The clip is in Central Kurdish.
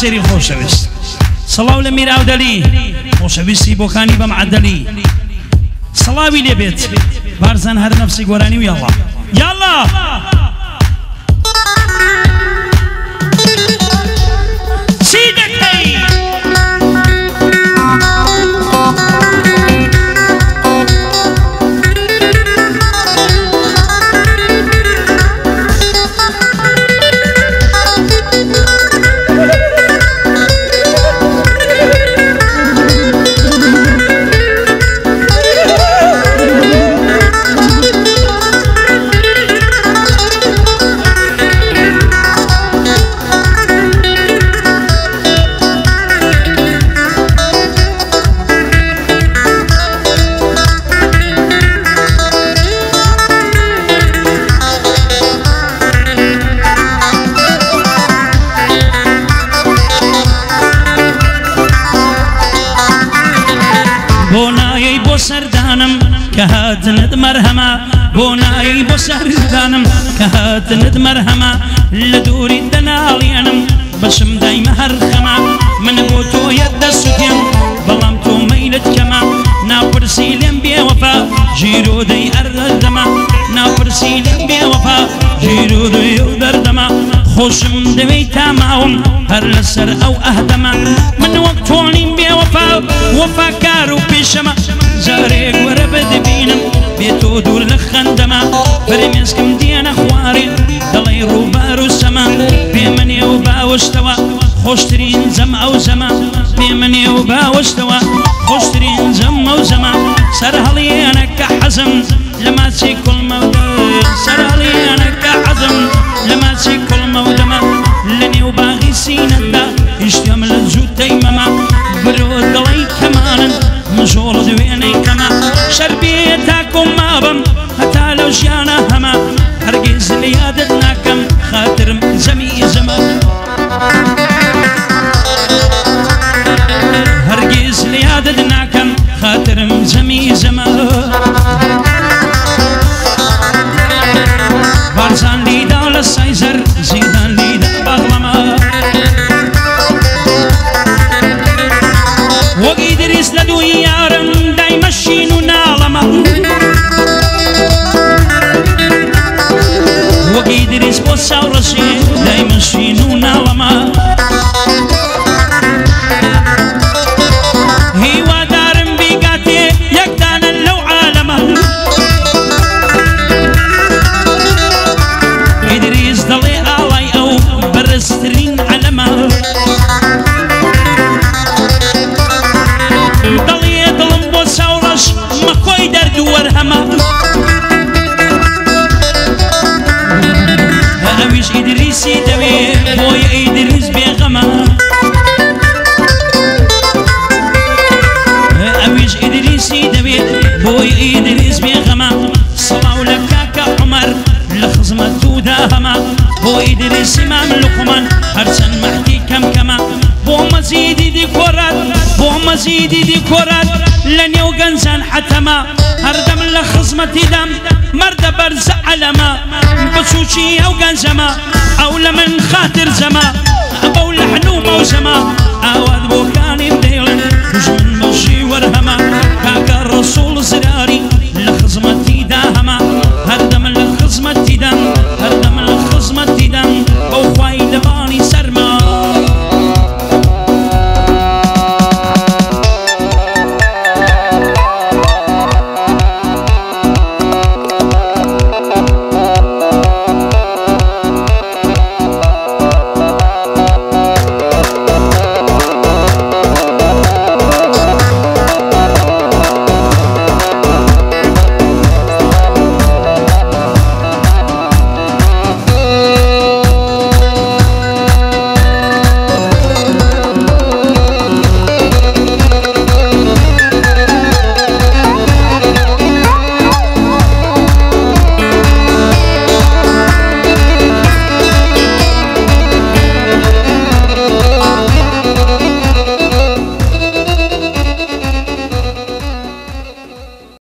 سێری خۆشەویست سەڵاو لە میراودەلی خۆشەویستی بۆکانی بە معەدەلی سەڵاوی لێبێت بارزان هەر نەفسی گۆرانی و یاڵا یاڵا چی دەکەی كهاتند مرهما بوناي بسر دانم كهاتند مرهما لدوري دناليانم بشم دايما هرخما من بوتو يد السكين بلام تو ميلت كما ناپرسي لم بي وفا جيرو دي اردما ناپرسي لم بي وفا جيرو دي اردما خوشم دوي تاماوم هر لسر او اهدما من وقتوني بي وفا وفا كارو بيشما زاريك وربد بينم بيتو دور لخندما برميسكم ديانا خواري دلي روبارو سما بيمني وباوستوا خوشترين زم او زما بيمني وباوستوا خوشترين زم او زما سرهلي انا كحزم لما تسي كل مودا سرهلي انا كحزم لما تسي كل مودا لني وباغي سيندا يشتمل الزود تيمما برود دلي كمانا مجول دويني كما شربيتاكم مابم حتى لو جانا هما هرقز ليادتناكم خاطر زمي زما هرقز ليادتناكم خاطر زمي زما بارزان ليدا للسايزر زيدان ليدا باغلما وقيدريس لدوي يارم دايما الشينو نالما وقيدريس بوسا ورشي دايما الشينو نالما هيوا دارم بيقاتي يقدان اللو عالما إدريس دلي آلاي أو برسترين علما مكوي درد ورهما أويش إدريسي دوي بوي إدريس بيغما أويش إدريسي دوي بوي إدريس بيغما صلاو لكاكا عمر لخزمة توداهما بوي إدريس إمام لقمان هرسن محتي كم كما بو مزيدي ديكورات بو مزيدي ديكورات لن يوغنزان حتما هردم لخزمتي دم مرد برز علما بسوشي او غنزما او لمن خاطر زما ابو لحنو موزما اواد بوكاني بديلن وش من مشي ورهما